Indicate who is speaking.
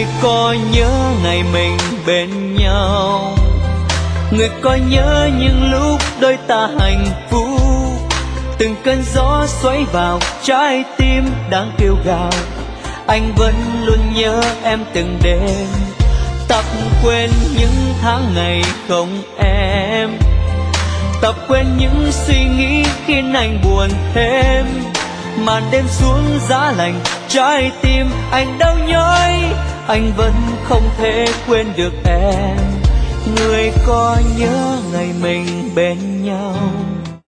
Speaker 1: có nhớ ngày mình bên nhau, người có nhớ những lúc đôi ta hạnh phúc, từng cơn gió xoáy vào trái tim đang kêu gào. Anh vẫn luôn nhớ em từng đêm, tập quên những tháng ngày không em, tập quên những suy nghĩ khiến anh buồn thêm. Màn đêm xuống giá lạnh, trái tim anh đau nhói, anh vẫn không thể quên được em, người có nhớ ngày mình bên nhau.